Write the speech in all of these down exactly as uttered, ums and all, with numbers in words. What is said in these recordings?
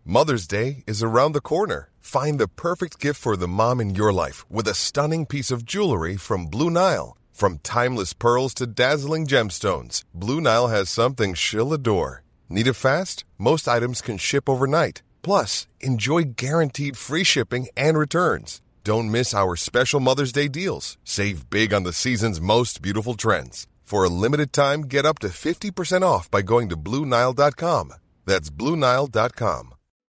Mother's Day is around the corner. Find the perfect gift for the mom in your life with a stunning piece of jewelry from Blue Nile. From timeless pearls to dazzling gemstones, Blue Nile has something she'll adore. Need it fast? Most items can ship overnight. Plus, enjoy guaranteed free shipping and returns. Don't miss our special Mother's Day deals. Save big on the season's most beautiful trends. For a limited time, get up to fifty percent off by going to Blue Nile dot com. That's Blue Nile dot com.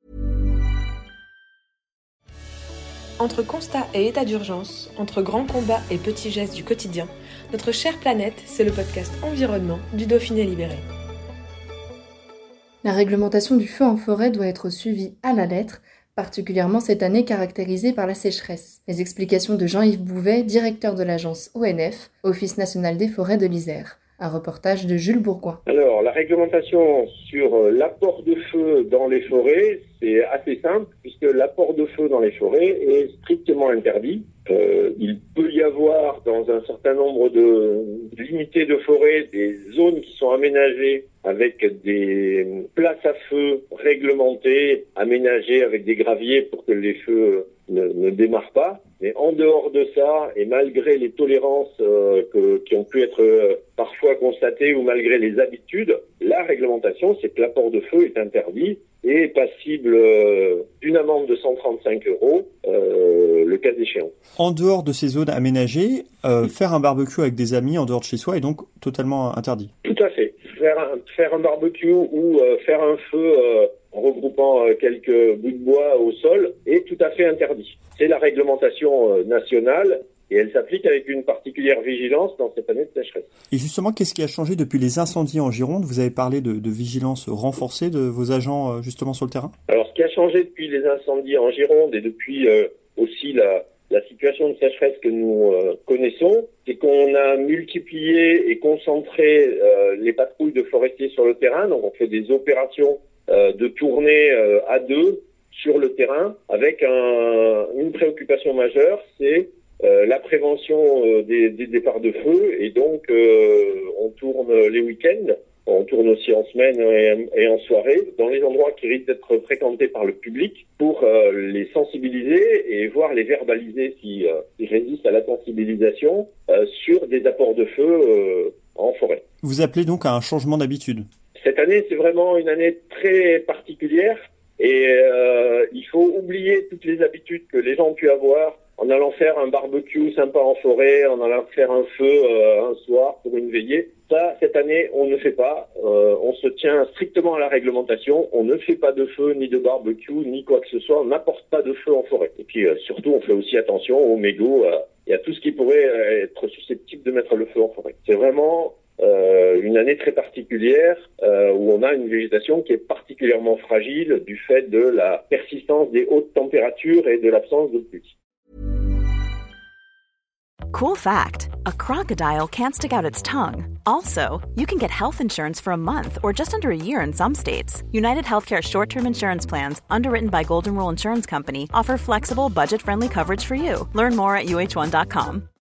Entre constat et état d'urgence, entre grands combats et petits gestes du quotidien, notre chère planète, c'est le podcast Environnement du Dauphiné Libéré. La réglementation du feu en forêt doit être suivie à la lettre, particulièrement cette année caractérisée par la sécheresse. Les explications de Jean-Yves Bouvet, directeur de l'agence O N F, Office national des forêts de l'Isère. Un reportage de Jules Bourgoin. Alors, la réglementation sur l'apport de feu dans les forêts, c'est assez simple, puisque l'apport de feu dans les forêts est strictement interdit. Euh, il peut y avoir, dans un certain nombre de limités de forêts, des zones qui sont aménagées avec des places à feu réglementées, aménagées avec des graviers pour que les feux ne, ne démarrent pas. Mais en dehors de ça, et malgré les tolérances euh, que, qui ont pu être euh, parfois constatées ou malgré les habitudes, la réglementation, c'est que l'apport de feu est interdit et est passible euh, d'une amende de cent trente-cinq euros, euh, le cas échéant. En dehors de ces zones aménagées, euh, faire un barbecue avec des amis en dehors de chez soi est donc totalement interdit. Tout à fait. Faire un, faire un barbecue ou euh, faire un feu euh, en regroupant euh, quelques bouts de bois au sol est tout à fait interdit. C'est la réglementation euh, nationale et elle s'applique avec une particulière vigilance dans cette année de sécheresse. Et justement, qu'est-ce qui a changé depuis les incendies en Gironde ? Vous avez parlé de, de vigilance renforcée de vos agents euh, justement sur le terrain ? Alors, ce qui a changé depuis les incendies en Gironde et depuis euh, aussi la, la situation de sécheresse que nous euh, connaissons, c'est qu'on a multiplié et concentré euh, les patrouilles de forestiers sur le terrain. Donc, on fait des opérations euh, de tournée euh, à deux sur le terrain avec un, une préoccupation majeure, c'est Euh, la prévention euh, des, des départs de feu et donc euh, on tourne les week-ends, on tourne aussi en semaine et, et en soirée dans les endroits qui risquent d'être fréquentés par le public pour euh, les sensibiliser et voire les verbaliser si euh, ils résistent à la sensibilisation euh, sur des apports de feu euh, en forêt. Vous appelez donc à un changement d'habitude ? Cette année, c'est vraiment une année très particulière et euh, il faut oublier toutes les habitudes que les gens ont pu avoir en allant faire un barbecue sympa en forêt, en allant faire un feu euh, un soir pour une veillée. Ça, cette année, on ne fait pas. Euh, on se tient strictement à la réglementation. On ne fait pas de feu, ni de barbecue, ni quoi que ce soit. On n'apporte pas de feu en forêt. Et puis, euh, surtout, on fait aussi attention aux mégots euh, et à tout ce qui pourrait euh, être susceptible de mettre le feu en forêt. C'est vraiment euh, une année très particulière euh, où on a une végétation qui est particulièrement fragile du fait de la persistance des hautes températures et de l'absence de pluie. Cool fact, a crocodile can't stick out its tongue. Also, you can get health insurance for a month or just under a year in some states. United Healthcare short-term insurance plans, underwritten by Golden Rule Insurance Company, offer flexible, budget-friendly coverage for you. Learn more at U H one dot com.